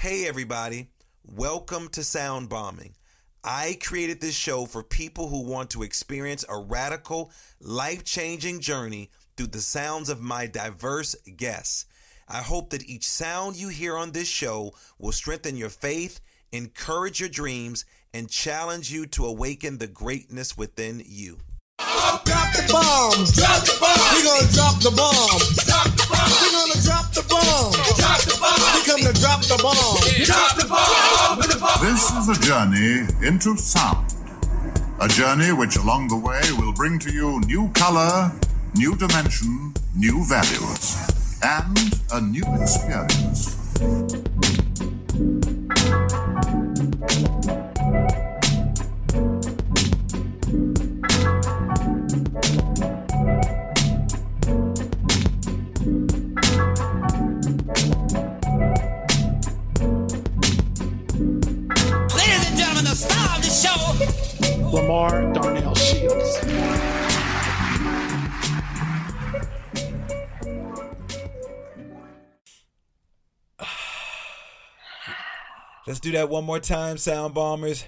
Hey everybody, welcome to Sound Bombing. I created this show for people who want to experience a radical, life-changing journey through the sounds of my diverse guests. I hope that each sound you hear on this show will strengthen your faith, encourage your dreams, and challenge you to awaken the greatness within you. Drop the bomb. Drop the bomb. We're gonna drop the bomb. Drop the bomb. We're gonna drop the bomb. Drop the bomb. We come to drop the bomb. Drop the bomb. With the bomb. This is a journey into sound. A journey which along the way will bring to you new color, new dimension, new values, and a new experience. Lamar Darnell Shields. Let's do that one more time, Sound Bombers.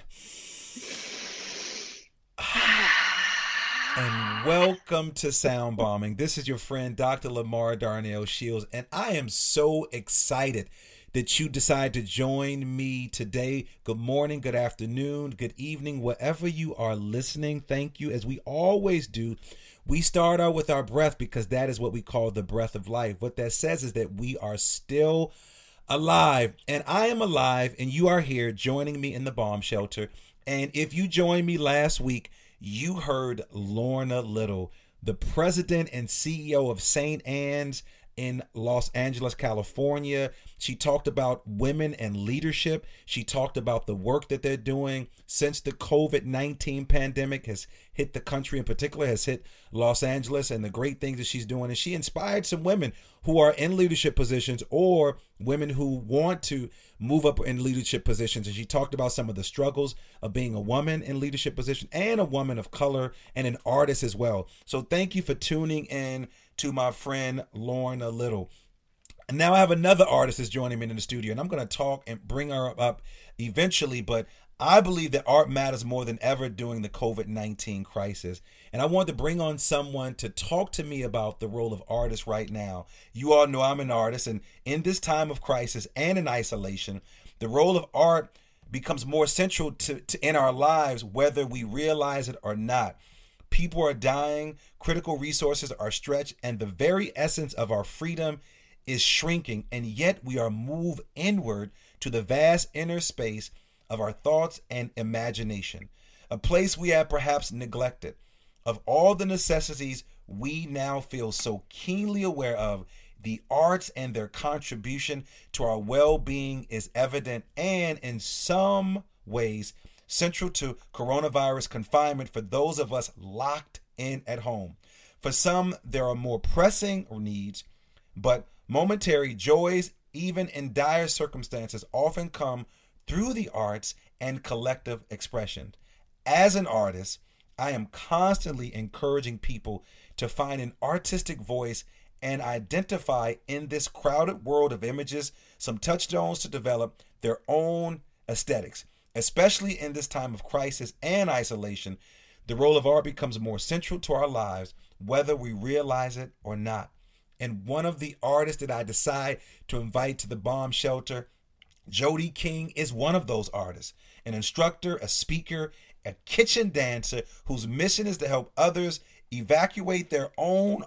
And welcome to Sound Bombing. This is your friend, Dr. Lamar Darnell Shields, and I am so excited that you decide to join me today. Good morning, good afternoon, good evening, wherever you are listening. Thank you. As we always do, we start out with our breath because that is what we call the breath of life. What that says is that we are still alive, and I am alive, and you are here joining me in the bomb shelter. And if you joined me last week, you heard Lorna Little, the president and CEO of St. Anne's in Los Angeles, California. She talked about women and leadership. She talked about the work that they're doing since the COVID-19 pandemic has hit the country, in particular has hit Los Angeles, and the great things that she's doing. And she inspired some women who are in leadership positions or women who want to move up in leadership positions. And she talked about some of the struggles of being a woman in leadership position and a woman of color and an artist as well. So thank you for tuning in to my friend Lorna Little. And now I have another artist that's joining me in the studio, and I'm going to talk and bring her up eventually, but I believe that art matters more than ever during the COVID-19 crisis. And I want to bring on someone to talk to me about the role of artists right now. You all know I'm an artist, and in this time of crisis and in isolation, the role of art becomes more central to in our lives, whether we realize it or not. People are dying, critical resources are stretched, and the very essence of our freedom is shrinking, and yet we are moved inward to the vast inner space of our thoughts and imagination, a place we have perhaps neglected. Of all the necessities we now feel so keenly aware of, the arts and their contribution to our well-being is evident and in some ways central to coronavirus confinement for those of us locked in at home. For some, there are more pressing needs, but momentary joys, even in dire circumstances, often come through the arts and collective expression. As an artist, I am constantly encouraging people to find an artistic voice and identify in this crowded world of images some touchstones to develop their own aesthetics. Especially in this time of crisis and isolation, the role of art becomes more central to our lives, whether we realize it or not. And one of the artists that I decide to invite to the bomb shelter, Jody King, is one of those artists, an instructor, a speaker, a kitchen dancer whose mission is to help others excavate their own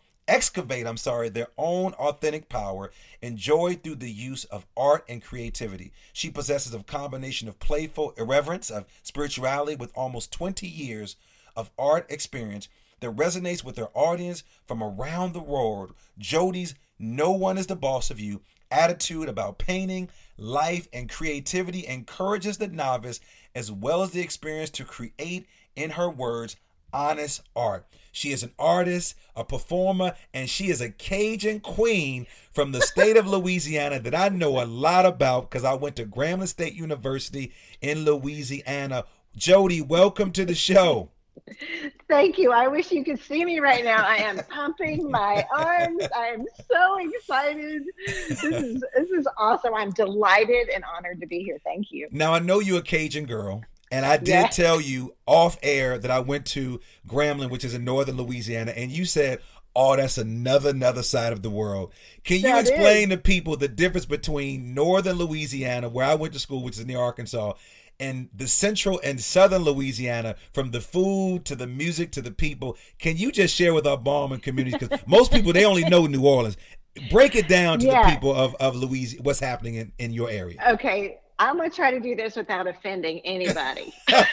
authentic power, and joy through the use of art and creativity. She possesses a combination of playful irreverence of spirituality with almost 20 years of art experience that resonates with her audience from around the world. Jody's "No one is the boss of you" attitude about painting, life, and creativity encourages the novice as well as the experience to create, in her words, honest art. She is an artist, a performer, and she is a Cajun queen from the state of Louisiana that I know a lot about because I went to Grambling State University in Louisiana. Jody, welcome to the show. Thank you. I wish you could see me right now. I am pumping my arms. I am so excited. This is awesome. I'm delighted and honored to be here. Thank you. Now, I know you're a Cajun girl, and I did tell you off air that I went to Grambling, which is in northern Louisiana, and you said, oh, that's another side of the world. Can you explain to people the difference between northern Louisiana, where I went to school, which is near Arkansas, and the central and southern Louisiana, from the food to the music to the people? Can you just share with our Ballman community? Because most people, they only know New Orleans. Break it down to the people of Louisiana, what's happening in your area. Okay, I'm going to try to do this without offending anybody.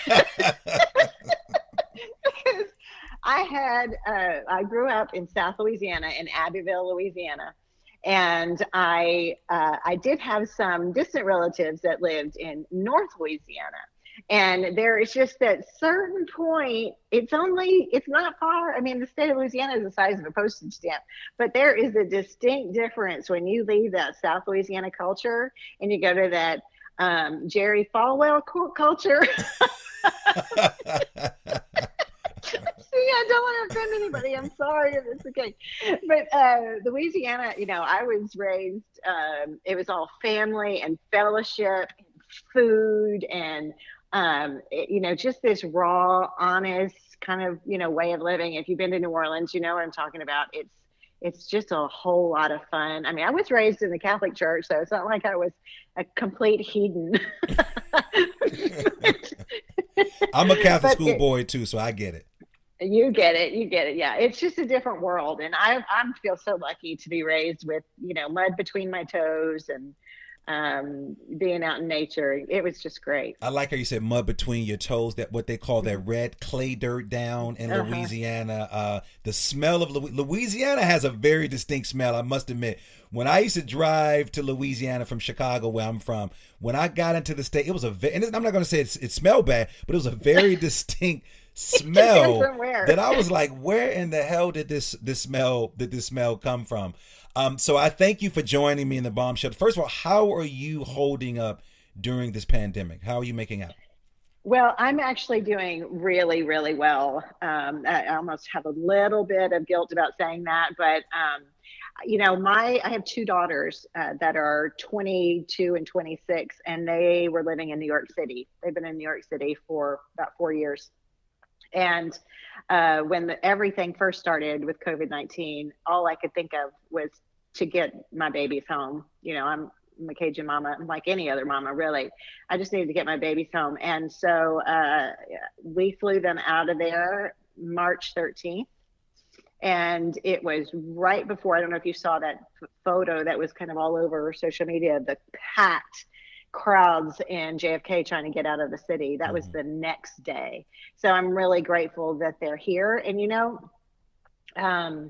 Because I grew up in South Louisiana, in Abbeville, Louisiana. And I did have some distant relatives that lived in North Louisiana. And there is just that certain point, it's not far. I mean, the state of Louisiana is the size of a postage stamp, but there is a distinct difference when you leave that South Louisiana culture and you go to that Jerry Falwell culture. See, I don't want to offend anybody. I'm sorry if it's okay. But Louisiana, I was raised, it was all family and fellowship, and food, and, just this raw, honest kind of, way of living. If you've been to New Orleans, you know what I'm talking about. It's just a whole lot of fun. I mean, I was raised in the Catholic Church, so it's not like I was a complete heathen. I'm a Catholic school boy too, so I get it. You get it. Yeah. It's just a different world. And I feel so lucky to be raised with, mud between my toes and being out in nature. It was just great. I like how you said mud between your toes, that what they call that red clay dirt down in Louisiana. The smell of Louisiana has a very distinct smell, I must admit. When I used to drive to Louisiana from Chicago, where I'm from, when I got into the state, it was and I'm not going to say it smelled bad, but it was a very distinct smell that I was like, where in the hell did this smell come from? So I thank you for joining me in the Bomb Shelter. First of all, how are you holding up during this pandemic? How are you making out? Well, I'm actually doing really, really well. I almost have a little bit of guilt about saying that, but I have two daughters that are 22 and 26, and they were living in New York City. They've been in New York City for about 4 years. And when everything first started with COVID-19, all I could think of was to get my babies home. I'm a Cajun mama. I'm like any other mama, really. I just needed to get my babies home. And so we flew them out of there March 13th. And it was right before, I don't know if you saw that photo that was kind of all over social media, the packed crowds in JFK trying to get out of the city. That was the next day. So I'm really grateful that they're here. And I'm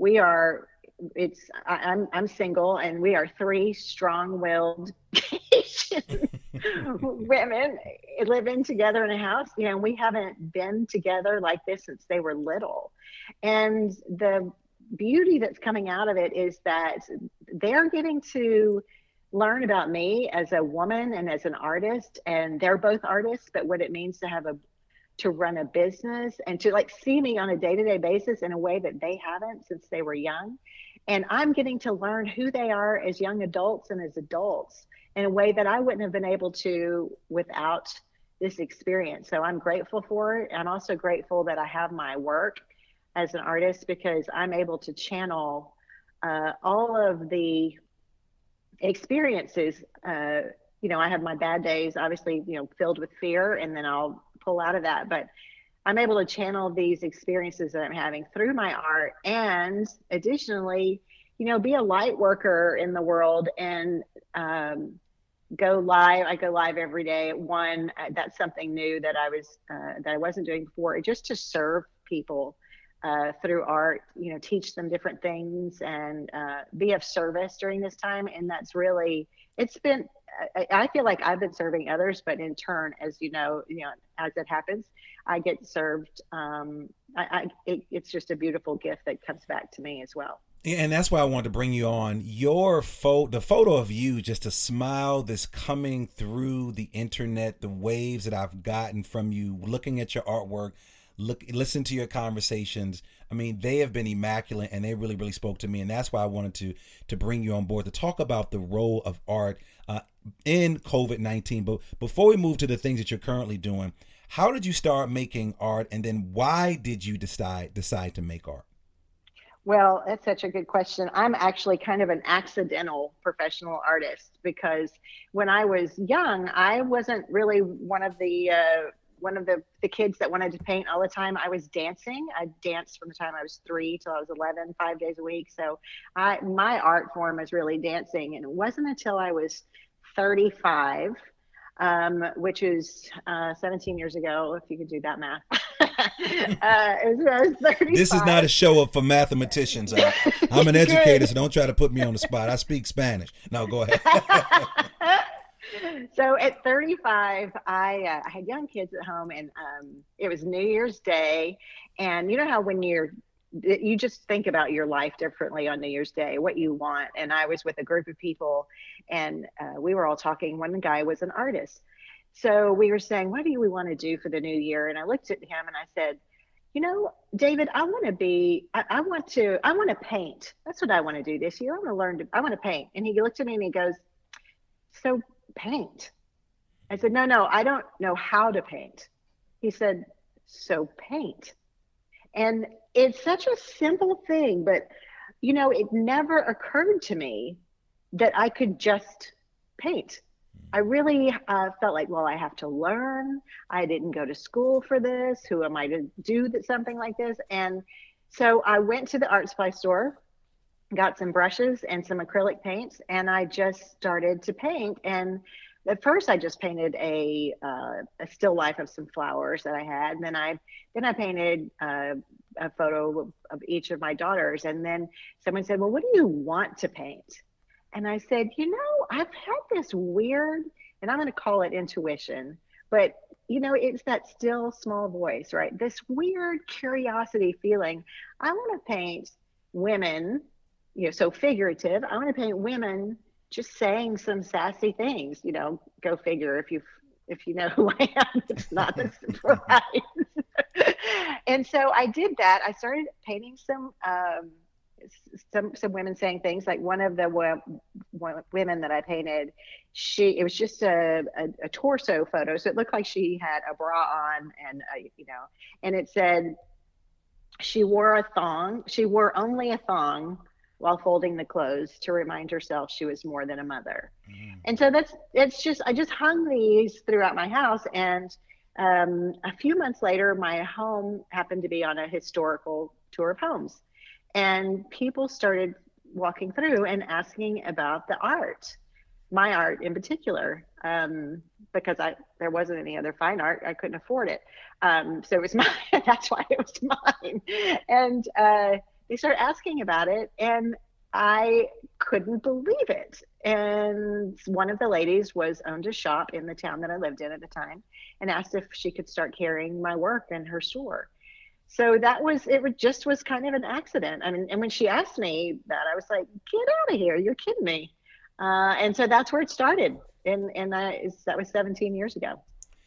single, and we are three strong-willed Asian women living together in a house. We haven't been together like this since they were little. And the beauty that's coming out of it is that they're getting to learn about me as a woman and as an artist. And they're both artists, but what it means to run a business and to see me on a day-to-day basis in a way that they haven't since they were young. And I'm getting to learn who they are as young adults and as adults in a way that I wouldn't have been able to without this experience. So I'm grateful for it. I'm also grateful that I have my work as an artist, because I'm able to channel all of the experiences. I have my bad days, obviously, filled with fear, and then I'll pull out of that. But I'm able to channel these experiences that I'm having through my art, and additionally, be a light worker in the world and go live. I go live every day at 1. That's something new that I wasn't doing before, just to serve people through art, teach them different things and be of service during this time. And that's really, I feel like I've been serving others, but in turn, as as it happens, I get served. It's just a beautiful gift that comes back to me as well. And that's why I wanted to bring you on. The photo of you, just a smile that's coming through the internet, the waves that I've gotten from you, looking at your artwork. listen to your conversations. I mean, they have been immaculate, and they really, really spoke to me. And that's why I wanted to bring you on board to talk about the role of art in COVID-19. But before we move to the things that you're currently doing, how did you start making art, and then why did you decide to make art? Well, that's such a good question. I'm actually kind of an accidental professional artist, because when I was young, I wasn't really one of the kids that wanted to paint all the time. I was dancing. I danced from the time I was 3 till I was 11, 5 days a week. So my art form is really dancing. And it wasn't until I was 35, which is 17 years ago, if you could do that math. I was 35. This is not a show up for mathematicians. I'm an educator, so don't try to put me on the spot. I speak Spanish. No, go ahead. So at 35, I had young kids at home, and it was New Year's Day. And you know how when you just think about your life differently on New Year's Day, what you want. And I was with a group of people, and we were all talking. One guy was an artist. So we were saying, what do we want to do for the new year? And I looked at him and I said, you know, David, I want to paint. That's what I want to do this year. I want to paint. And he looked at me and he goes, so paint. I said, no, I don't know how to paint. He said, so paint. And it's such a simple thing, but you know, it never occurred to me that I could just paint. I really felt like, well, I have to learn. I didn't go to school for this. Who am I to do something like this? And so I went to the art supply store, got some brushes and some acrylic paints, and I just started to paint. And at first I just painted a still life of some flowers that I had. And then I painted a photo of each of my daughters. And then someone said, well, what do you want to paint? And I said, you know, I've had this weird, and I'm going to call it intuition, but you know, it's that still small voice, right? This weird curiosity feeling. I want to paint women, you know, so figurative. I want to paint women just saying some sassy things, you know, go figure. If you know who I am, it's not a surprise. And so I did that. I started painting some women saying things. Like one of the women that I painted, it was just a torso photo, so it looked like she had a bra on, and you know, and it said she wore only a thong while folding the clothes to remind herself she was more than a mother. And so I just hung these throughout my house. And a few months later, my home happened to be on a historical tour of homes. And people started walking through and asking about the art, my art in particular, because there wasn't any other fine art. I couldn't afford it. So it was mine. That's why it was mine. And they started asking about it, and I couldn't believe it. And one of the ladies owned a shop in the town that I lived in at the time, and asked if she could start carrying my work in her store. So it just was kind of an accident. I mean, and when she asked me that, I was like, get out of here. You're kidding me. And so that's where it started. And that was 17 years ago.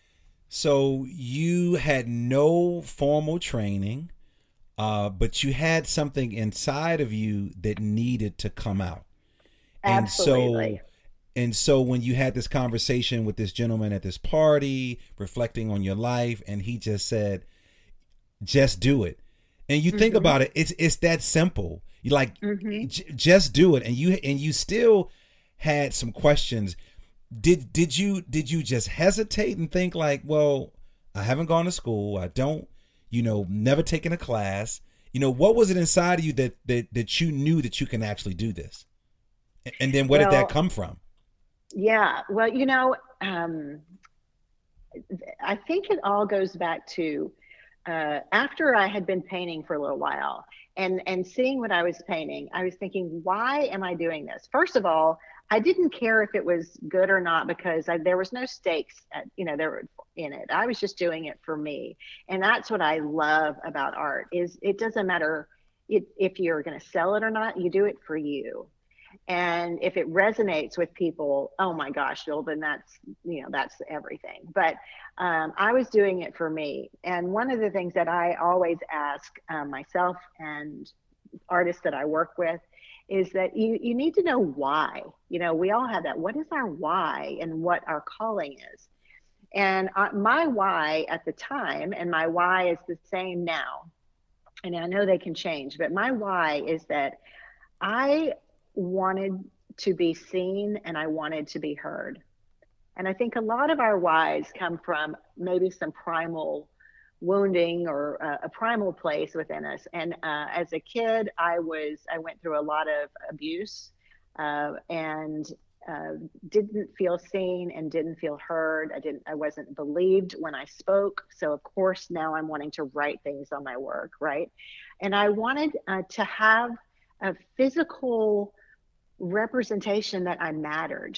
So you had no formal training, but you had something inside of you that needed to come out. Absolutely. And so when you had this conversation with this gentleman at this party, reflecting on your life, and he just said, just do it. And you think about it, it's that simple. You like, just do it. And you still had some questions. Did you just hesitate and think like, well, I haven't gone to school. I don't, never taken a class. What was it inside of you that you knew that you can actually do this? And then where did that come from? Yeah. Well, I think it all goes back to after I had been painting for a little while and seeing what I was painting, I was thinking, why am I doing this? First of all, I didn't care if it was good or not, because there was no stakes, there were in it. I was just doing it for me. And that's what I love about art is it doesn't matter if you're going to sell it or not, you do it for you. And if it resonates with people, oh my gosh, well, then that's everything. But I was doing it for me. And one of the things that I always ask myself and artists that I work with is that you need to know why. We all have that. What is our why and what our calling is? And my why at the time, and my why is the same now, and I know they can change, but my why is that I wanted to be seen and I wanted to be heard. And I think a lot of our whys come from maybe some primal wounding or a primal place within us. And as a kid, I went through a lot of abuse and didn't feel seen and didn't feel heard. I wasn't believed when I spoke. So of course now I'm wanting to write things on my work, right? And I wanted to have a physical representation that I mattered.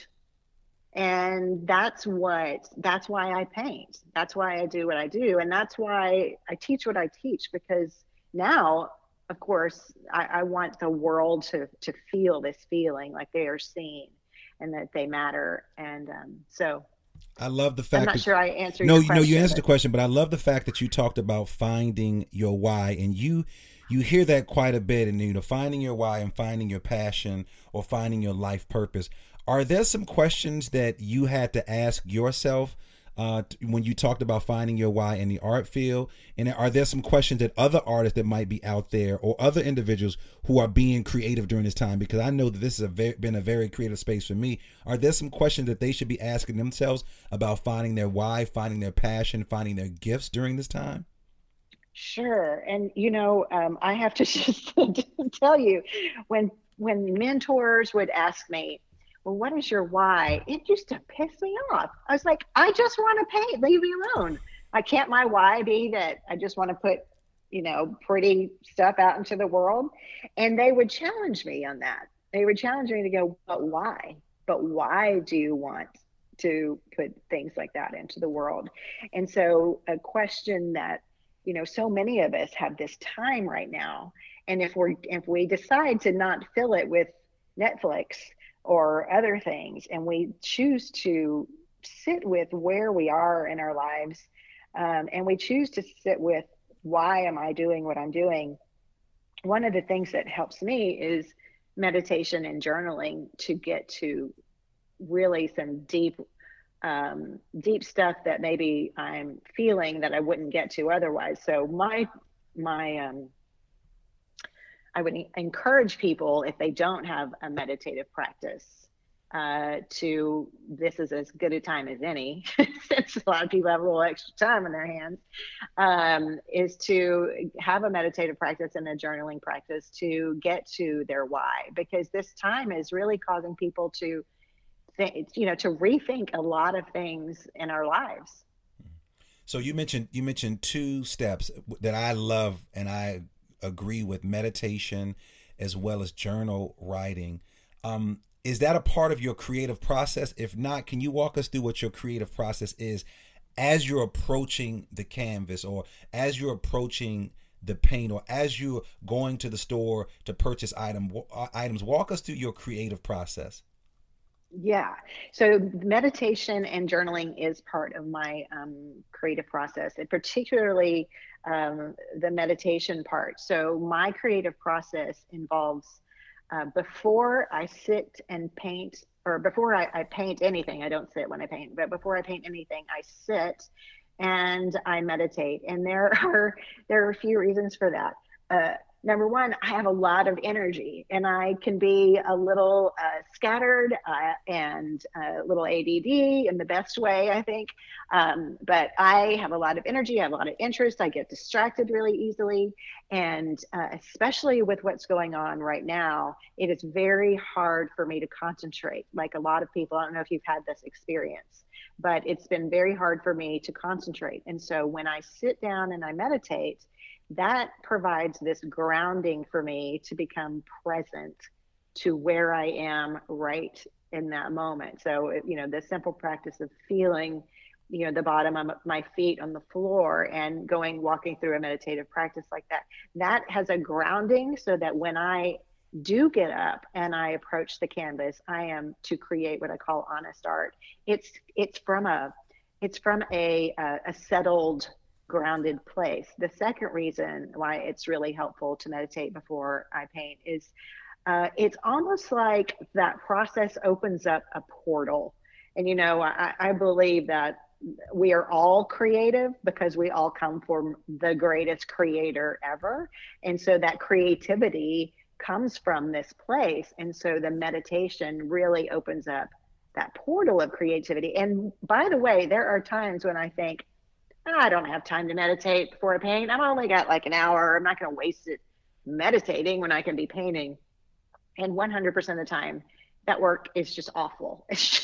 And that's why I paint. That's why I do what I do. And that's why I teach what I teach, because now, of course, I want the world to feel this feeling like they are seen and that they matter. And so I love the fact I'm not sure I answered your question. No, you answered the question, but I love the fact that you talked about finding your why, and you hear that quite a bit, and finding your why and finding your passion or finding your life purpose. Are there some questions that you had to ask yourself when you talked about finding your why in the art field? And are there some questions that other artists that might be out there or other individuals who are being creative during this time? Because I know that this has been a very creative space for me. Are there some questions that they should be asking themselves about finding their why, finding their passion, finding their gifts during this time? Sure. And, I have to just tell you, when mentors would ask me, well, what is your why? It used to piss me off. I was like, I just want to paint. Leave me alone. Can't my why be that I just want to put, pretty stuff out into the world? And they would challenge me on that. They would challenge me to go, but why? But why do you want to put things like that into the world? And so a question that, so many of us have this time right now. And if we decide to not fill it with Netflix or other things, and we choose to sit with where we are in our lives, and we choose to sit with, why am I doing what I'm doing? One of the things that helps me is meditation and journaling to get to really some deep stuff that maybe I'm feeling that I wouldn't get to otherwise. So I would encourage people, if they don't have a meditative practice, this is as good a time as any, since a lot of people have a little extra time in their hands, is to have a meditative practice and a journaling practice to get to their why, because this time is really causing people to rethink a lot of things in our lives. So you mentioned two steps that I love, and I agree with: meditation as well as journal writing. Is that a part of your creative process? If not, can you walk us through what your creative process is as you're approaching the canvas, or as you're approaching the paint, or as you're going to the store to purchase items? Walk us through your creative process. Yeah. So meditation and journaling is part of my creative process, and particularly the meditation part. So my creative process involves before I sit and paint, or before I paint anything. I don't sit when I paint, but before I paint anything, I sit and I meditate. And there are a few reasons for that. Number one, I have a lot of energy, and I can be a little scattered and a little ADD in the best way, I think. But I have a lot of energy. I have a lot of interest. I get distracted really easily. And especially with what's going on right now, it is very hard for me to concentrate. Like a lot of people, I don't know if you've had this experience, but it's been very hard for me to concentrate. And so when I sit down and I meditate, that provides this grounding for me to become present to where I am right in that moment. So, the simple practice of feeling, the bottom of my feet on the floor and walking through a meditative practice like that, that has a grounding, so that when I do get up and I approach the canvas, I am to create what I call honest art. It's from a settled, grounded place. The second reason why it's really helpful to meditate before I paint is it's almost like that process opens up a portal. And, I believe that we are all creative because we all come from the greatest creator ever. And so that creativity comes from this place. And so the meditation really opens up that portal of creativity. And by the way, there are times when I think, I don't have time to meditate before I paint. I've only got like an hour. I'm not going to waste it meditating when I can be painting. And 100% of the time, that work is just awful.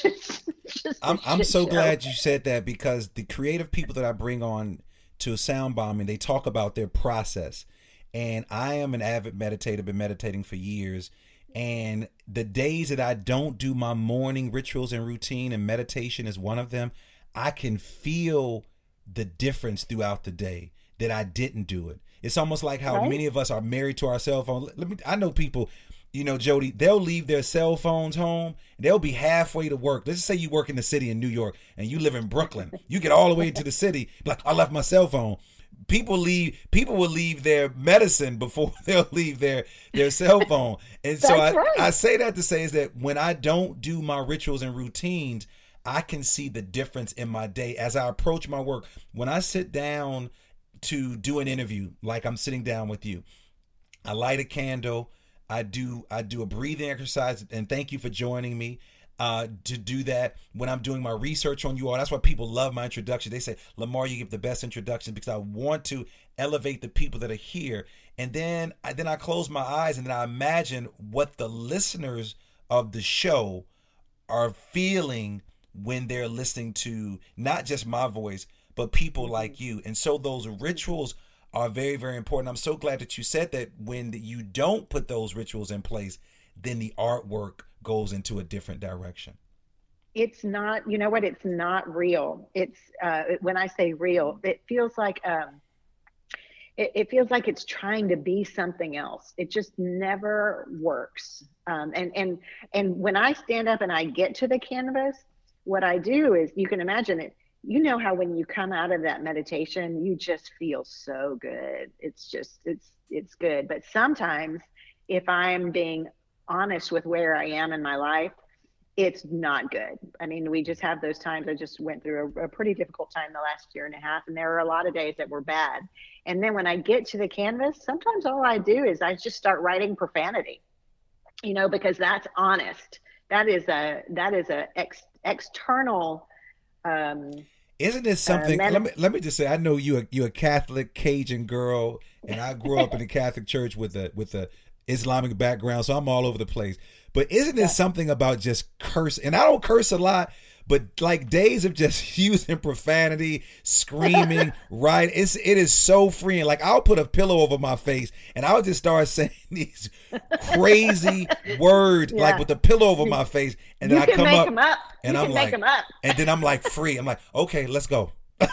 I'm so glad you said that, because the creative people that I bring on to Sound Bombing, they talk about their process. And I am an avid meditator, been meditating for years. And the days that I don't do my morning rituals and routine, and meditation is one of them, I can feel the difference throughout the day that I didn't do it. It's almost like how many of us are married to our cell phone. I know people, Jody, they'll leave their cell phones home. They'll be halfway to work. Let's just say you work in the city in New York and you live in Brooklyn. You get all the way to the city, like, I left my cell phone. People will leave their medicine before they'll leave their cell phone. And so I say that to say is that when I don't do my rituals and routines, I can see the difference in my day as I approach my work. When I sit down to do an interview, like I'm sitting down with you, I light a candle. I do a breathing exercise, and thank you for joining me to do that. When I'm doing my research on you all, that's why people love my introduction. They say, Lamar, you give the best introduction, because I want to elevate the people that are here. And then I close my eyes and then I imagine what the listeners of the show are feeling when they're listening to not just my voice, but people like you. And so those rituals are very, very important. I'm so glad that you said that. When you don't put those rituals in place, then the artwork goes into a different direction. It's not, it's not real. It's when I say real, it feels like it feels like it's trying to be something else. It just never works. And when I stand up and I get to the canvas, what I do is, you can imagine it. How when you come out of that meditation, you just feel so good. It's good. But sometimes, if I'm being honest with where I am in my life, it's not good. I mean, we just have those times. I just went through a pretty difficult time the last year and a half, and there were a lot of days that were bad. And then when I get to the canvas, sometimes all I do is I just start writing profanity, because that's honest. That is a external. Isn't this something? Let me just say, I know you're a Catholic Cajun girl, and I grew up in the Catholic Church with a Islamic background, so I'm all over the place. But isn't there something about just curse? And I don't curse a lot, but like days of just using profanity, screaming, right? It is so freeing. Like, I'll put a pillow over my face and I'll just start saying these crazy words, like with the pillow over my face, and then I come up and I'm like, and then I'm like free. I'm like, okay, let's go.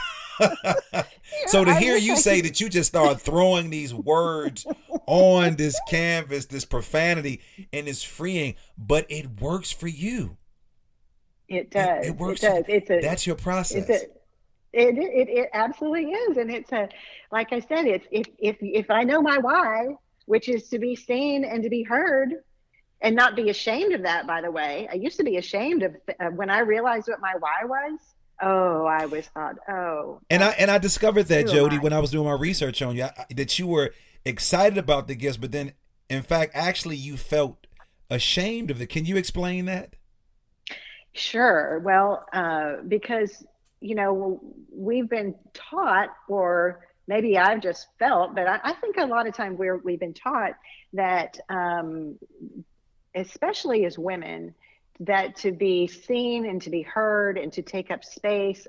So to hear you say that you just start throwing these words on this canvas, this profanity, and it's freeing, but it works for you. It does. It works. It does. That's your process. It absolutely is. And it's like I said, if I know my why, which is to be seen and to be heard, and not be ashamed of that, by the way. I used to be ashamed of when I realized what my why was. Oh, I always thought, And I discovered that, Jody, when I was doing my research on you, that you were excited about the gifts, but then, in fact, actually you felt ashamed of it. Can you explain that? Sure. Well, because, we've been taught, or maybe I've just felt, but I think a lot of times we've been taught that, especially as women, that to be seen and to be heard and to take up space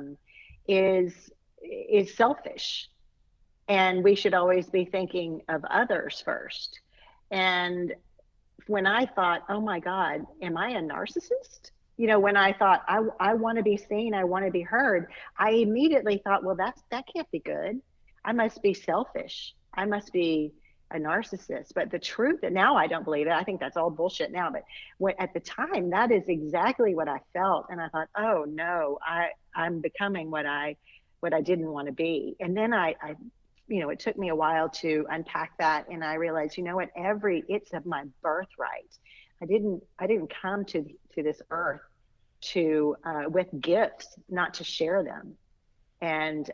is selfish. And we should always be thinking of others first. And when I thought, oh my God, am I a narcissist? When I thought I want to be seen, I want to be heard, I immediately thought, well, that can't be good. I must be selfish. I must be a narcissist. But the truth that now I don't believe it. I think that's all bullshit now. But at the time, that is exactly what I felt. And I thought, oh no, I'm becoming what I didn't want to be. And then I it took me a while to unpack that. And I realized, you know what, it's my birthright. I didn't come to this earth with gifts, not to share them. And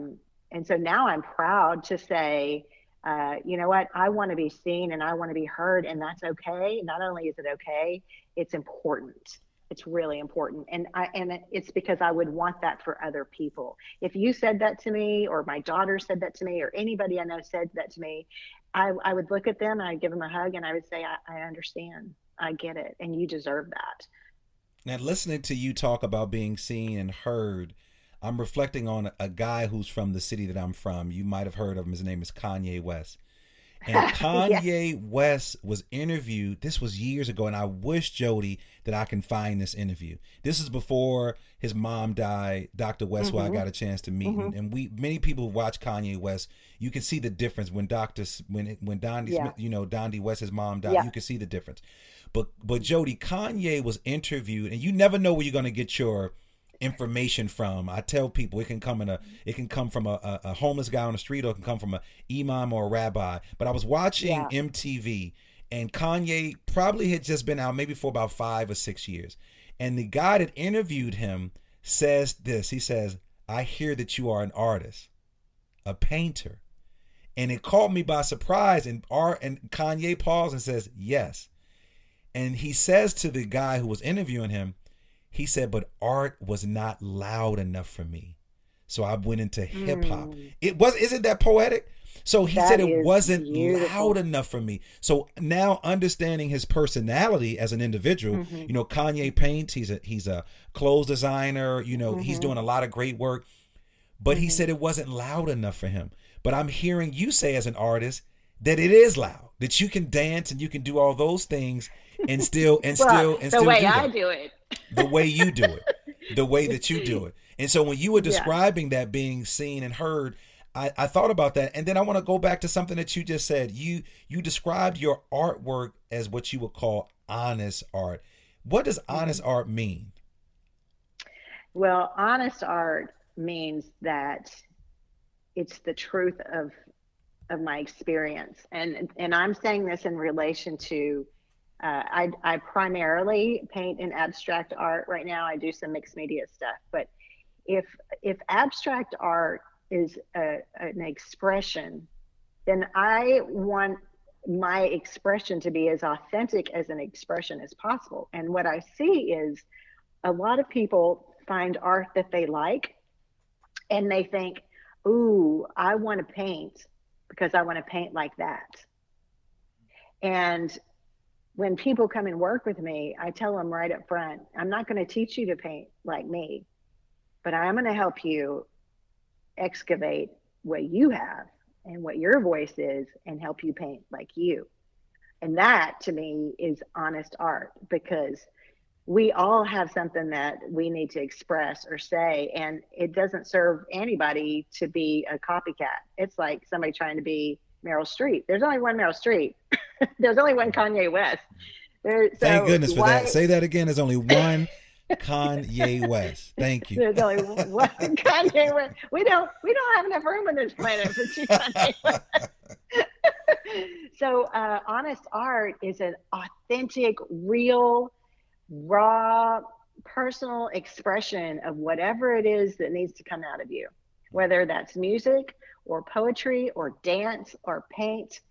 so now I'm proud to say, you know what, I want to be seen and I want to be heard, and that's okay. Not only is it okay, it's important. It's really important. And it's because I would want that for other people. If you said that to me, or my daughter said that to me, or anybody I know said that to me, I would look at them, I'd give them a hug, and I would say, I understand. I get it. And you deserve that. Now, listening to you talk about being seen and heard, I'm reflecting on a guy who's from the city that I'm from. You might have heard of him. His name is Kanye West. And Kanye West was interviewed. This was years ago, and I wish, Jody, that I can find this interview. This is before his mom died, Dr. West, who I got a chance to meet. And many people who watch Kanye West, you can see the difference when Dondi Smith, Dondi West, his mom died. You can see the difference. But Jody, Kanye was interviewed, and you never know where you're going to get your information from. I tell people it can come from a homeless guy on the street, or it can come from an imam or a rabbi. But I was watching MTV, and Kanye probably had just been out maybe for about 5 or 6 years. And the guy that interviewed him says this. He says, "I hear that you are an artist, a painter." And it caught me by surprise. And Kanye paused and says, "Yes." And he says to the guy who was interviewing him, he said, "But art was not loud enough for me, so I went into hip hop." Isn't that poetic? So he said it wasn't loud enough for me. So now, understanding his personality as an individual, Kanye paints. He's a clothes designer. He's doing a lot of great work, but he said it wasn't loud enough for him. But I'm hearing you say, as an artist, that it is loud, that you can dance and you can do all those things and still the way I do it. The way you do it, the way that you do it. And so when you were describing that being seen and heard, I thought about that. And then I want to go back to something that you just said. You described your artwork as what you would call honest art. What does honest art mean? Well, honest art means that it's the truth of my experience. And I'm saying this in relation to I primarily paint in abstract art right now. I do some mixed media stuff, but if abstract art is an expression, then I want my expression to be as authentic as an expression as possible. And what I see is a lot of people find art that they like, and they think, "Ooh, I want to paint because I want to paint like that." And when people come and work with me, I tell them right up front, I'm not going to teach you to paint like me, but I'm going to help you excavate what you have and what your voice is and help you paint like you. And that, to me, is honest art, because we all have something that we need to express or say, and it doesn't serve anybody to be a copycat. It's like somebody trying to be Meryl Streep. There's only one Meryl Streep. There's only one Kanye West. Thank goodness for that. Say that again. There's only one Kanye West. Thank you. There's only one Kanye West. We don't have enough room on this planet for two Kanye West. So honest art is an authentic, real, raw, personal expression of whatever it is that needs to come out of you, whether that's music or poetry or dance or paint.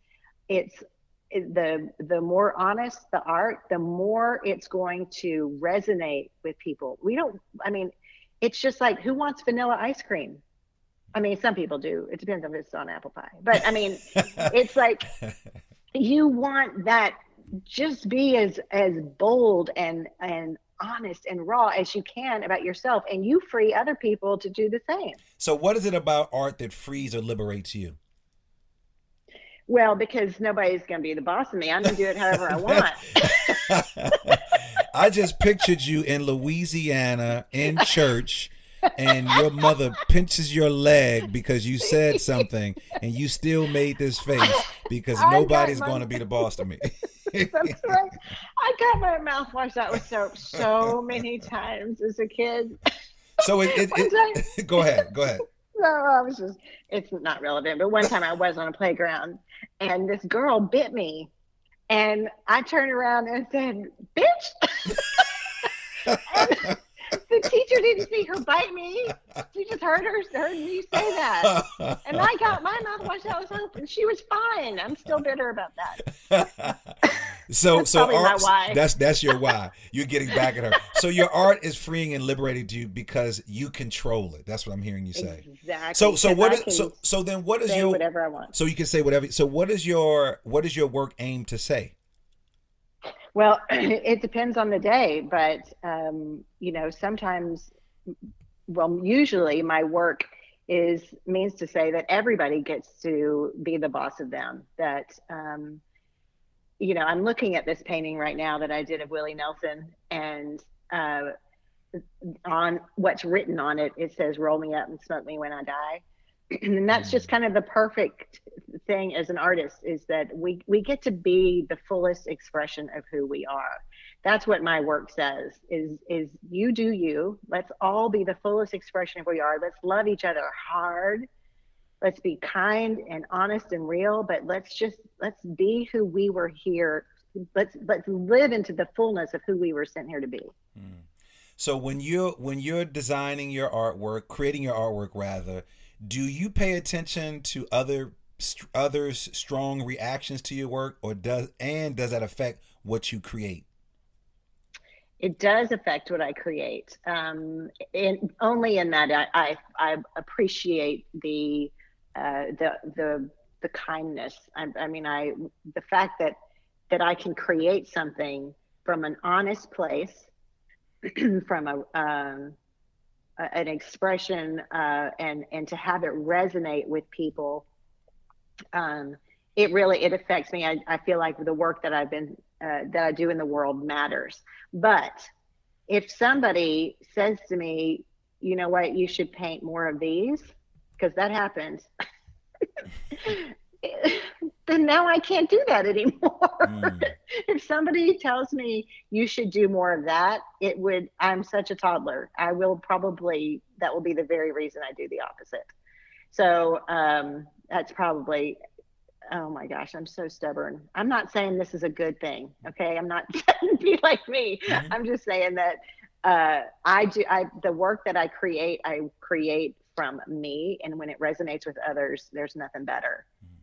The more honest the art, the more it's going to resonate with people. It's just like, who wants vanilla ice cream? I mean, some people do. It depends if it's on apple pie. But I mean, it's like, you want that. Just be as bold and honest and raw as you can about yourself, and you free other people to do the same. So what is it about art that frees or liberates you? Well, because nobody's going to be the boss of me. I'm going to do it however I want. I just pictured you in Louisiana in church, and your mother pinches your leg because you said something, and you still made this face. because I got nobody's my- going to be the boss to me. That's right. I got my mouth washed out with soap so many times as a kid. So One go ahead. No, I was just, it's not relevant. But one time I was on a playground and this girl bit me. And I turned around and said, bitch. And the teacher didn't see her bite me. She just heard me say that. And I got my mouth washed out with soap and she was fine. I'm still bitter about that. So probably my art, why. that's your why. You're getting back at her. So your art is freeing and liberating to you because you control it. That's what I'm hearing you say. Exactly. So what Because is I can so then what is say your whatever I want. so you can say whatever. So what is your work aimed to say? Well, it depends on the day, but sometimes, well, usually my work means to say that everybody gets to be the boss of them. That I'm looking at this painting right now that I did of Willie Nelson, and on what's written on it, it says, "Roll me up and smoke me when I die." And that's just kind of the perfect thing as an artist, is that we get to be the fullest expression of who we are. That's what my work says, is you do you. Let's all be the fullest expression of who we are. Let's love each other hard. Let's be kind and honest and real, but let's be who we were here. Let's live into the fullness of who we were sent here to be. So when you're designing your artwork, creating your artwork rather, do you pay attention to others' strong reactions to your work, or does that affect what you create? It does affect what I create. Only in that I appreciate the kindness. The fact that I can create something from an honest place, from an expression, and to have it resonate with people. It affects me. I feel like the work that that I do in the world matters. But if somebody says to me, you know what, you should paint more of these, because that happens, then now I can't do that anymore. If somebody tells me you should do more of that, I'm such a toddler. That will be the very reason I do the opposite. So that's probably, oh my gosh, I'm so stubborn. I'm not saying this is a good thing. Okay. I'm not saying be like me. Mm-hmm. I'm just saying that the work that I create from me. And when it resonates with others, there's nothing better.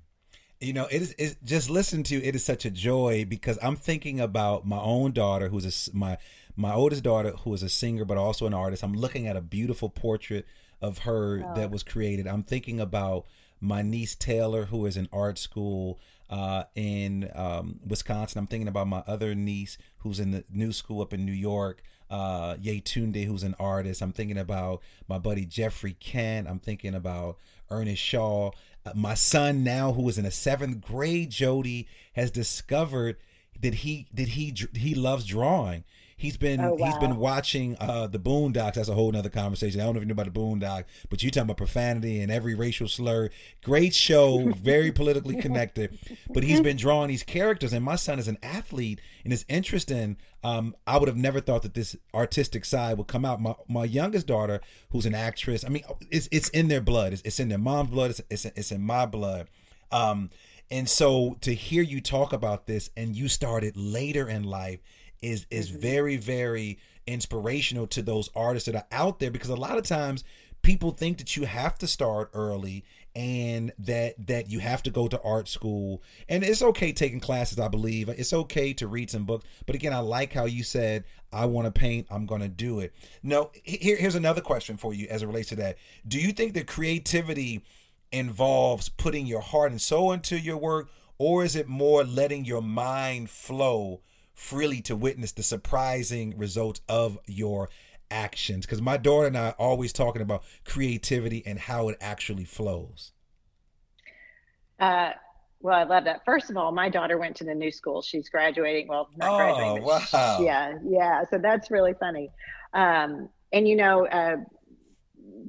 It's just listen to it is such a joy, because I'm thinking about my own daughter, my oldest daughter, who is a singer but also an artist. I'm looking at a beautiful portrait of her that was created. I'm thinking about my niece Taylor, who is in art school in Wisconsin. I'm thinking about my other niece who's in the new school up in New York, Yetunde, who's an artist. I'm thinking about my buddy Jeffrey Kent. I'm thinking about Ernest Shaw. My son now, who is in the 7th grade, Jody, has discovered that he loves drawing. He's been watching the Boondocks. That's a whole nother conversation. I don't know if you know about the Boondocks, but you talking about profanity and every racial slur. Great show, very politically connected. But he's been drawing these characters, and my son is an athlete and is interested in. I would have never thought that this artistic side would come out. My youngest daughter, who's an actress, I mean, it's in their blood. It's in their mom's blood. It's in my blood. And so to hear you talk about this, and you started later in life, is very, very inspirational to those artists that are out there, because a lot of times people think that you have to start early and that you have to go to art school. And it's okay taking classes, I believe. It's okay to read some books. But again, I like how you said, I want to paint, I'm going to do it. No, here's another question for you as it relates to that. Do you think that creativity involves putting your heart and soul into your work, or is it more letting your mind flow freely to witness the surprising results of your actions? Because my daughter and I are always talking about creativity and how it actually flows. Well, I love that. First of all, my daughter went to the new school. She's graduating. Well, not graduating. Wow. Yeah. So that's really funny. And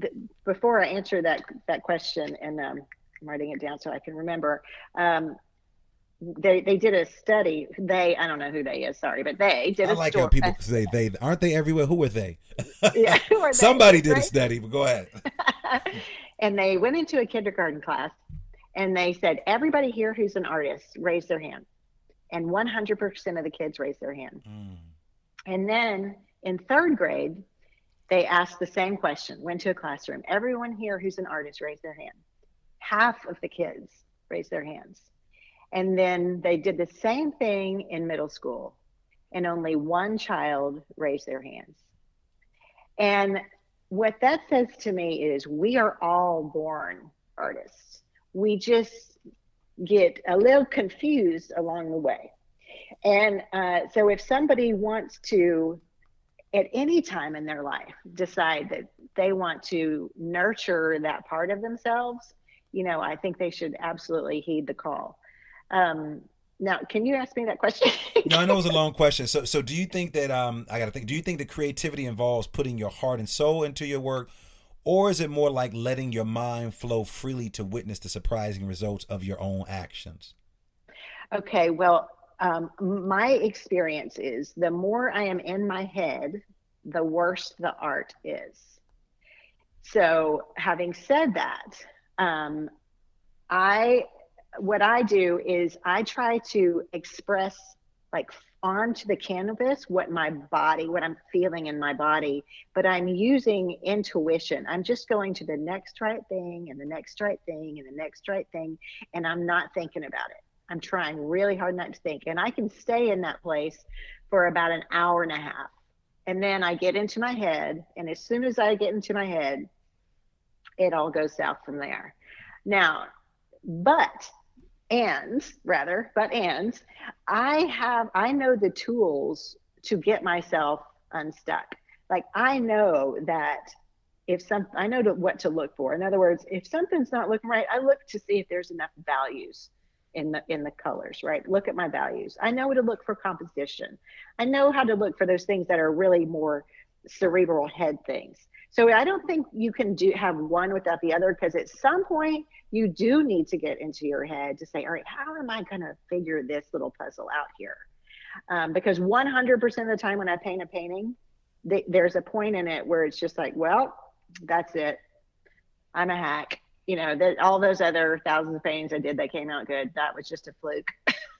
before I answer that question, and I'm writing it down so I can remember, they did a study. I don't know who they is, sorry, but they did I a like story. how people say they aren't they everywhere. Who are they? Yeah, who are they, Somebody did a right? study, but go ahead. And they went into a kindergarten class and they said, everybody here who's an artist, raise their hand. And 100% of the kids raised their hand. And then in third grade, they asked the same question, went to a classroom. Everyone here who's an artist, raise their hand. Half of the kids raised their hands. And then they did the same thing in middle school, and only one child raised their hands. And what that says to me is we are all born artists. We just get a little confused along the way. And so if somebody wants to, at any time in their life, decide that they want to nurture that part of themselves, I think they should absolutely heed the call. Now, can you ask me that question? No, I know it was a long question. So do you think that do you think that creativity involves putting your heart and soul into your work, or is it more like letting your mind flow freely to witness the surprising results of your own actions? Okay, well, my experience is the more I am in my head, the worse the art is. So having said that, what I do is I try to express like onto the canvas what I'm feeling in my body, but I'm using intuition. I'm just going to the next right thing and the next right thing and the next right thing. And I'm not thinking about it. I'm trying really hard not to think. And I can stay in that place for about an hour and a half. And then I get into my head. And as soon as I get into my head, it all goes south from there. Now, I know the tools to get myself unstuck. Like I know that what to look for. In other words, if something's not looking right, I look to see if there's enough values in the colors, right? Look at my values. I know to look for composition. I know how to look for those things that are really more cerebral head things. So I don't think you can have one without the other, because at some point you do need to get into your head to say, all right, how am I going to figure this little puzzle out here? Because 100% of the time when I paint a painting, there's a point in it where it's just like, well, that's it. I'm a hack. All those other thousands of paintings I did that came out good, that was just a fluke.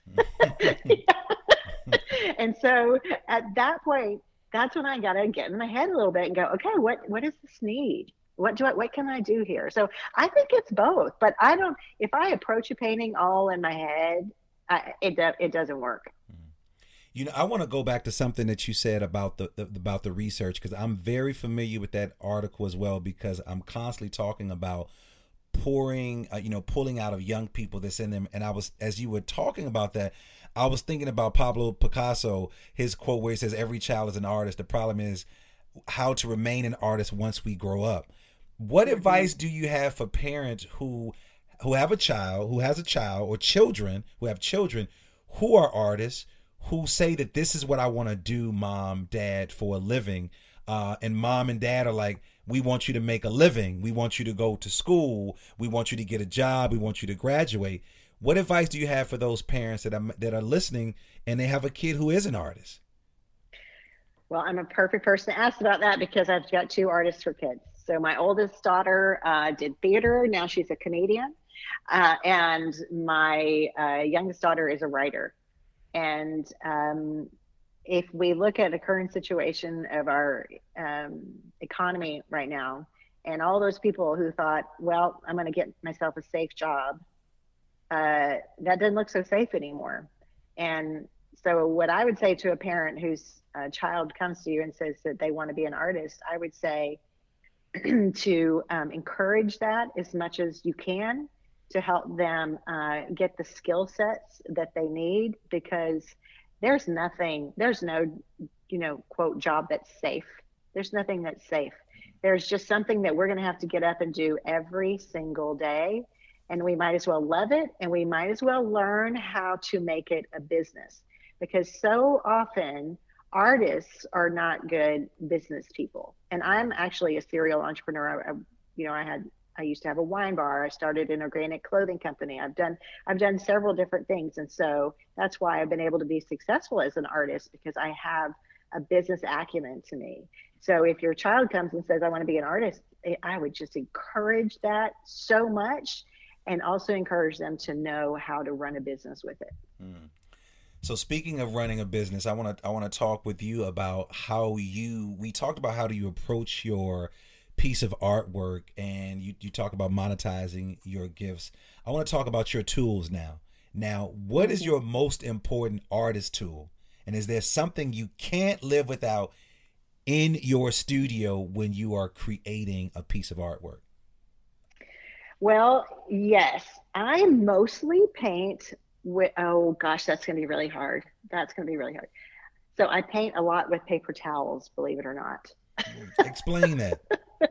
And so at that point, that's when I got to get in my head a little bit and go, okay, what does this need? What can I do here? So I think it's both, but if I approach a painting all in my head, it doesn't work. I want to go back to something that you said about the research, because I'm very familiar with that article as well, because I'm constantly talking about pulling out of young people that's in them. And as you were talking about that, I was thinking about Pablo Picasso, his quote where he says, every child is an artist. The problem is how to remain an artist once we grow up. What advice do you have for parents who have a child, who has a child, or children who have children who are artists, who say that this is what I want to do, mom, dad, for a living, and mom and dad are like, we want you to make a living. We want you to go to school. We want you to get a job. We want you to graduate. What advice do you have for those parents that are listening and they have a kid who is an artist? Well, I'm a perfect person to ask about that because I've got two artists for kids. So my oldest daughter did theater. Now she's a comedian. And my youngest daughter is a writer. And if we look at the current situation of our economy right now, and all those people who thought, well, I'm going to get myself a safe job, that doesn't look so safe anymore. And so what I would say to a parent whose child comes to you and says that they want to be an artist, I would say to encourage that as much as you can, to help them get the skill sets that they need, because there's no, quote, job that's safe. There's nothing that's safe. There's just something that we're going to have to get up and do every single day. And we might as well love it. And we might as well learn how to make it a business, because so often artists are not good business people. And I'm actually a serial entrepreneur. I used to have a wine bar. I started an organic clothing company. I've done several different things. And so that's why I've been able to be successful as an artist, because I have a business acumen to me. So if your child comes and says, I want to be an artist, I would just encourage that so much, and also encourage them to know how to run a business with it. So speaking of running a business, I want to talk with you about we talked about how do you approach your piece of artwork, and you talk about monetizing your gifts. I want to talk about your tools now. Now, what is your most important artist tool? And is there something you can't live without in your studio when you are creating a piece of artwork? Well, yes, I mostly paint with, oh gosh, that's going to be really hard. That's going to be really hard. So I paint a lot with paper towels, believe it or not. Explain that.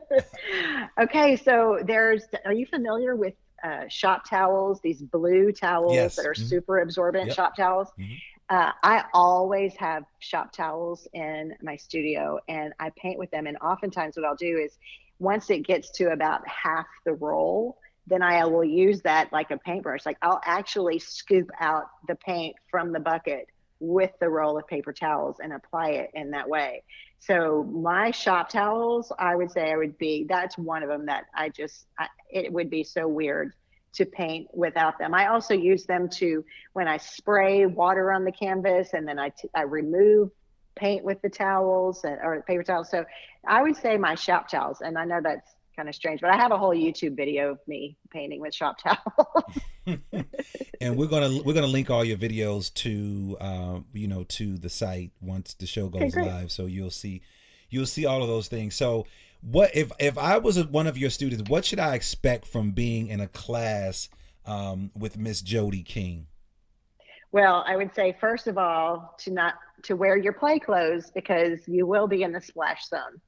Okay, so are you familiar with shop towels, these blue towels Yes. that are super absorbent, Yep. shop towels? I always have shop towels in my studio, and I paint with them. And oftentimes what I'll do is, once it gets to about half the roll, then I will use that like a paintbrush. Like I'll actually scoop out the paint from the bucket with the roll of paper towels and apply it in that way. So my shop towels, I would say that's one of them that it would be so weird to paint without them. I also use them when I spray water on the canvas, and then I remove paint with the towels or the paper towels. So I would say my shop towels, and I know that's kind of strange, but I have a whole YouTube video of me painting with shop towels. And we're gonna link all your videos to to the site once the show goes live, so you'll see all of those things. So what if I was one of your students, what should I expect from being in a class with Miss Jody King? Well, I would say, first of all, to wear your play clothes, because you will be in the splash zone.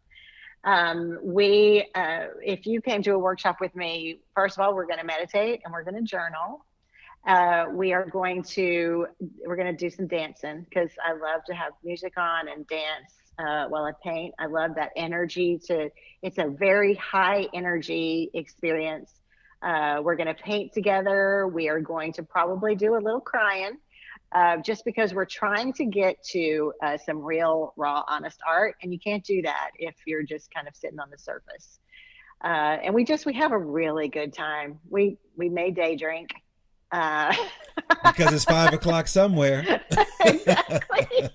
If you came to a workshop with me, first of all, we're going to meditate and we're going to journal. We're going to do some dancing, because I love to have music on and dance while I paint. I love that energy. It's a very high energy experience. We're going to paint together. We are going to probably do a little crying, just because we're trying to get to some real, raw, honest art. And you can't do that if you're just kind of sitting on the surface. And we have a really good time. We may day drink. Because it's 5 o'clock somewhere. Exactly.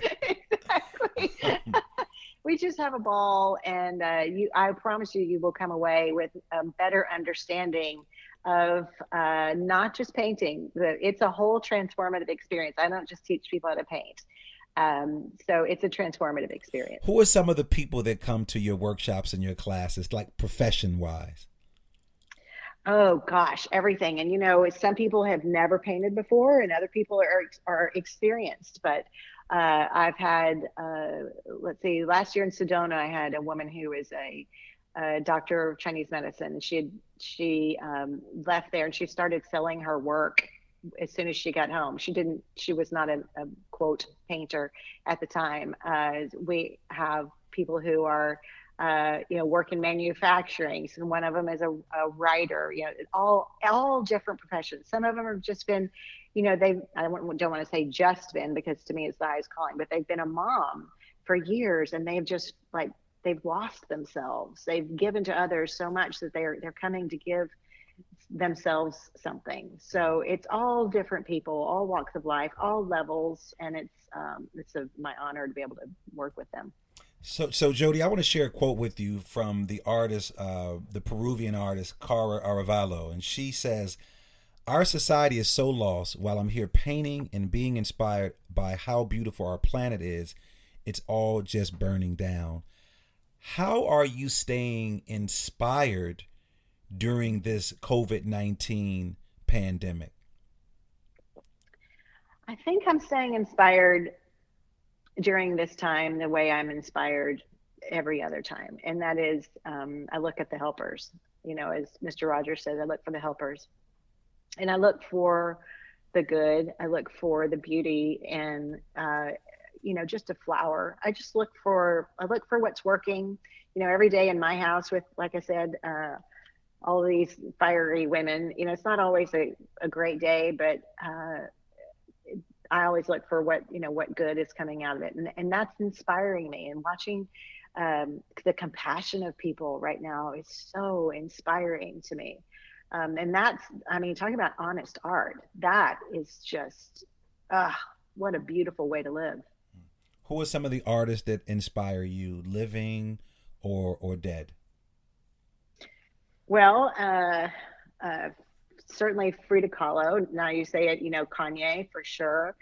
We just have a ball, and I promise you will come away with a better understanding of not just painting. It's a whole transformative experience. I don't just teach people how to paint. So it's a transformative experience. Who are some of the people that come to your workshops and your classes, like profession-wise? Oh gosh, everything. And some people have never painted before, and other people are experienced. But I've had, last year in Sedona, I had a woman who is a doctor of Chinese medicine. She left there and she started selling her work as soon as she got home. She was not a quote painter at the time. We have people who are work in manufacturing. So one of them is a writer, all different professions. Some of them have just been, I don't want to say just been, because to me it's the highest calling, but they've been a mom for years, and they've just they've lost themselves. They've given to others so much that they're coming to give themselves something. So it's all different people, all walks of life, all levels, and it's my honor to be able to work with them. So Jody, I want to share a quote with you from the artist, the Peruvian artist, Cara Arevalo. And she says, "Our society is so lost. While I'm here painting and being inspired by how beautiful our planet is, it's all just burning down." How are you staying inspired during this COVID-19 pandemic? I think I'm staying inspired during this time the way I'm inspired every other time. And that is, I look at the helpers, as Mr. Rogers says, I look for the helpers, and I look for the good. I look for the beauty, and, just a flower. I look for what's working, every day in my house with, like I said, all these fiery women. You know, it's not always a great day, but I always look for what good is coming out of it. And that's inspiring me. And watching the compassion of people right now is so inspiring to me. And that's, I mean, talking about honest art, that is just, what a beautiful way to live. Who are some of the artists that inspire you, living or dead? Well, certainly Frida Kahlo. Now you say it, Kanye for sure.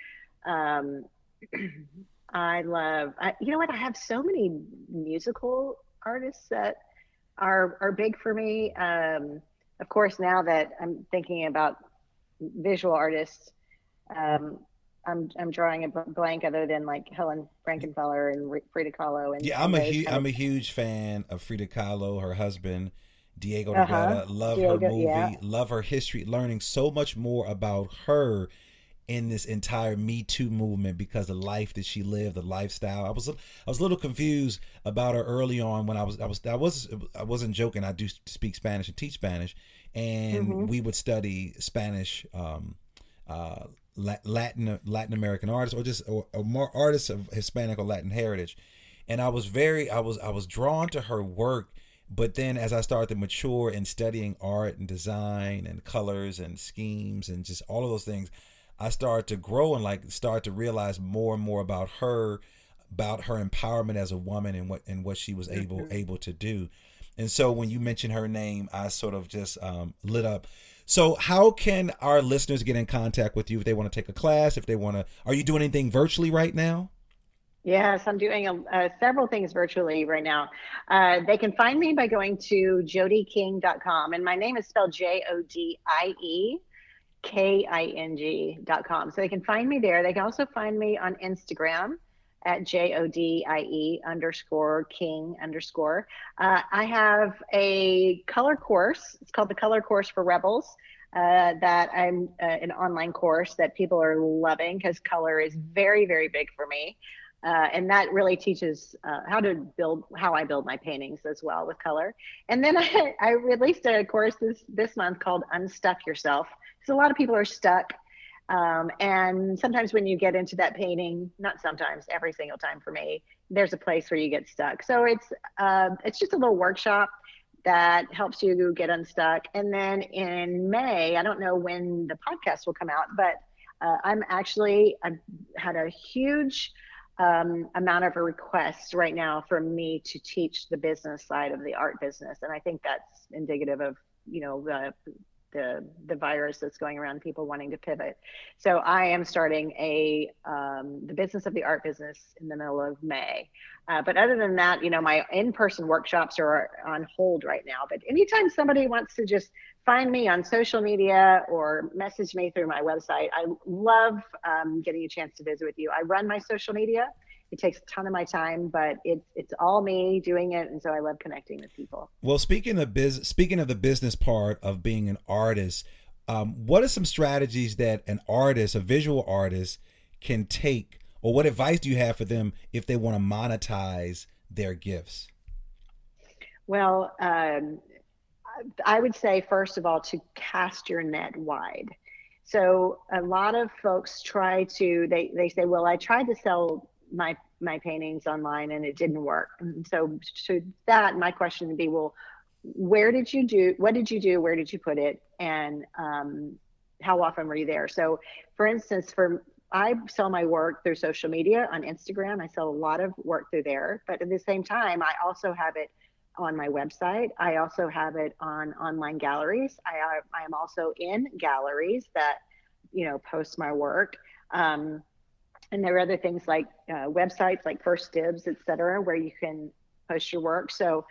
I love, you know what? I have so many musical artists that are big for me. Of course, now that I'm thinking about visual artists, I'm drawing a blank other than like Helen Frankenthaler and Frida Kahlo. And yeah, I'm a huge fan of Frida Kahlo, her husband, Diego Rivera. Love her movie, yeah. Love her history, learning so much more about her in this entire Me Too movement because of the life that she lived, the lifestyle. I was a little confused about her early on when I wasn't joking. I do speak Spanish and teach Spanish, and we would study Spanish, Latin American artists, or more artists of Hispanic or Latin heritage. And I was drawn to her work. But then as I started to mature in studying art and design and colors and schemes and just all of those things, I started to grow and start to realize more and more about her empowerment as a woman and what she was able to do. And so when you mentioned her name, I sort of just lit up. So how can our listeners get in contact with you if they want to take a class, are you doing anything virtually right now? Yes, I'm doing several things virtually right now. They can find me by going to jodieking.com, and my name is spelled JodieKing.com. So they can find me there. They can also find me on Instagram at JODIE_King_. I have a color course. It's called the Color Course for Rebels. That I'm an online course that people are loving because color is very, very big for me. And that really teaches how I build my paintings as well with color. And then I released a course this month called Unstuck Yourself. Because a lot of people are stuck. And sometimes when you get into that painting, not sometimes, every single time for me, there's a place where you get stuck. So it's just a little workshop that helps you get unstuck. And then in May, I don't know when the podcast will come out, but I've had a huge amount of requests right now for me to teach the business side of the art business. And I think that's indicative of, the virus that's going around, people wanting to pivot. So I am starting the business of the art business in the middle of May. But other than that, my in-person workshops are on hold right now. But anytime somebody wants to just find me on social media or message me through my website, I love getting a chance to visit with you. I run my social media. It takes a ton of my time, but it's all me doing it, and so I love connecting with people. Well, speaking of the business part of being an artist, what are some strategies that a visual artist, can take, or what advice do you have for them if they want to monetize their gifts? Well, I would say, first of all, to cast your net wide. So a lot of folks they say, well, I tried to sell my paintings online and it didn't work. And so to that, my question would be, well, what did you do? Where did you put it? And how often were you there? So for instance, I sell my work through social media on Instagram. I sell a lot of work through there, but at the same time, I also have it on my website. I also have it on online galleries. I am also in galleries that, post my work. And there are other things like websites like First Dibs, et cetera, where you can post your work. So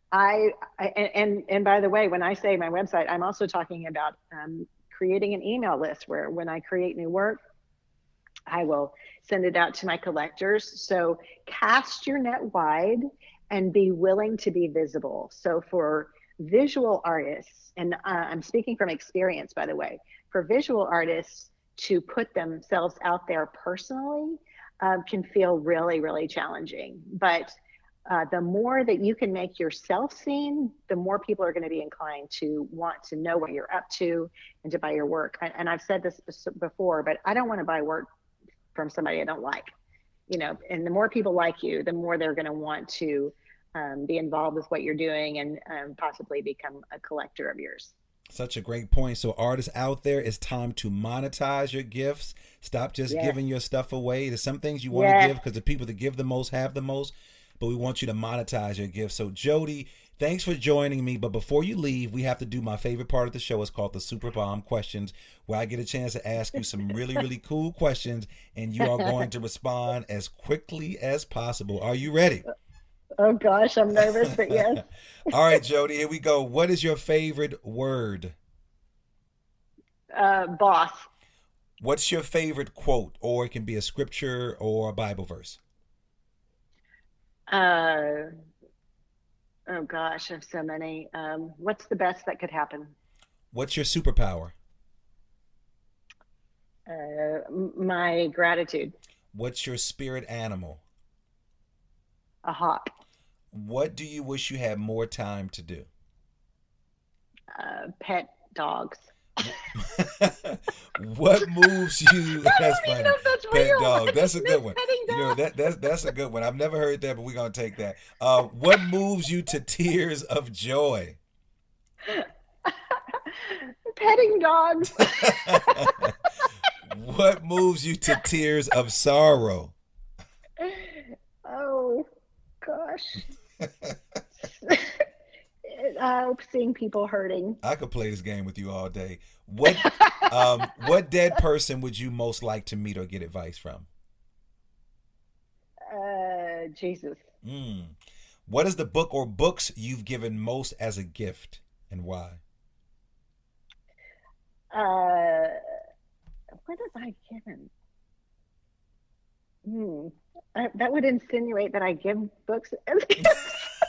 and by the way, when I say my website, I'm also talking about creating an email list where when I create new work, I will send it out to my collectors. So cast your net wide and be willing to be visible. So for visual artists, and I'm speaking from experience, by the way, for visual artists, to put themselves out there personally can feel really, really challenging. But the more that you can make yourself seen, the more people are going to be inclined to want to know what you're up to and to buy your work. And I've said this before, but I don't want to buy work from somebody I don't like, and the more people like you, the more they're going to want to be involved with what you're doing and possibly become a collector of yours. Such a great point. So artists out there, it's time to monetize your gifts. Stop just giving your stuff away. There's some things you want to give because the people that give the most have the most, but we want you to monetize your gifts. So Jody, thanks for joining me. But before you leave, we have to do my favorite part of the show. It's called the Super Bomb Questions, where I get a chance to ask you some really, really cool questions, and you are going to respond as quickly as possible. Are you ready? Oh gosh, I'm nervous, but yes. All right, Jody, here we go. What is your favorite word? Boss. What's your favorite quote? Or it can be a scripture or a Bible verse. Oh gosh, I have so many. What's the best that could happen? What's your superpower? My gratitude. What's your spirit animal? A hawk. What do you wish you had more time to do? Pet dogs. What moves you? That's funny. That's Pet real. dog. That's a good one. Petting dog. That's a good one. I've never heard that, but we're gonna take that. What moves you to tears of joy? Petting dogs. What moves you to tears of sorrow? Oh gosh. Seeing people hurting. I could play this game with you all day. What dead person would you most like to meet or get advice from? Jesus. What is the book or books you've given most as a gift, and why? What have I given? That would insinuate that I give books as gifts.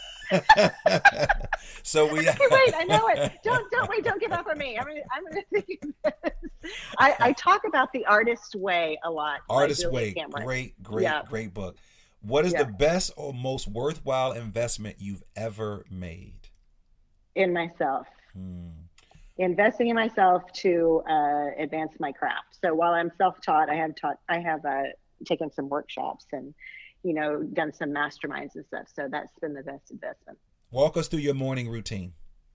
So we okay, wait, I know it. Don't give up on me. I'm gonna think of this. I talk about The Artist's Way a lot. Artist's Way, great book. What is the best or most worthwhile investment you've ever made? In myself. Investing in myself to advance my craft. So while I'm self-taught, I have taken some workshops and done some masterminds and stuff. So that's been the best investment. Walk us through your morning routine.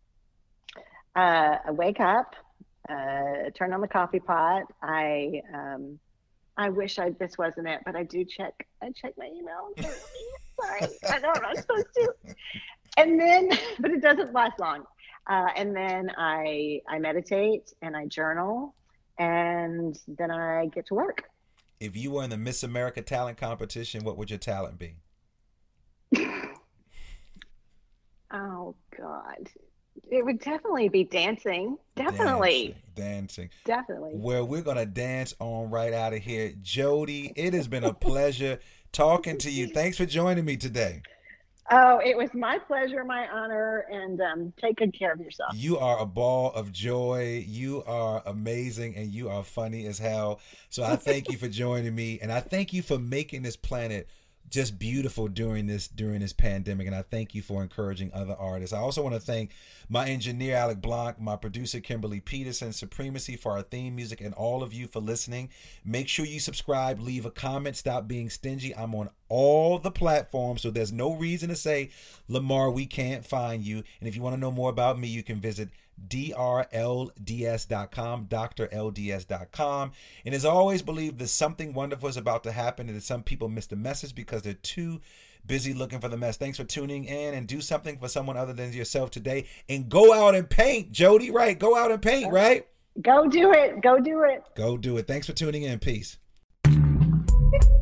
I wake up, turn on the coffee pot. I wish this wasn't it, but I check my email. Sorry, I know I'm not supposed to. And then, but it doesn't last long. And then I meditate and I journal, and then I get to work. If you were in the Miss America talent competition, what would your talent be? Oh God. It would definitely be dancing. Definitely. Dancing. Definitely. Well, we're going to dance on right out of here. Jody, it has been a pleasure talking to you. Thanks for joining me today. Oh, it was my pleasure, my honor, and take good care of yourself. You are a ball of joy. You are amazing, and you are funny as hell. So I thank you for joining me, and I thank you for making this planet just beautiful during this pandemic, and I thank you for encouraging other artists. I also want to thank my engineer Alec Blanc, my producer Kimberly Peterson, Supremacy for our theme music, and all of you for listening. Make sure you subscribe, leave a comment, stop being stingy. I'm on all the platforms, so there's no reason to say, Lamar, we can't find you. And if you want to know more about me, you can visit drlds.com, drlds.com. And as always, believe that something wonderful is about to happen, and that some people miss the message because they're too busy looking for the mess. Thanks for tuning in, and do something for someone other than yourself today, and go out and paint. Jody, right? Go out and paint, right? Go do it. Go do it. Go do it. Thanks for tuning in. Peace.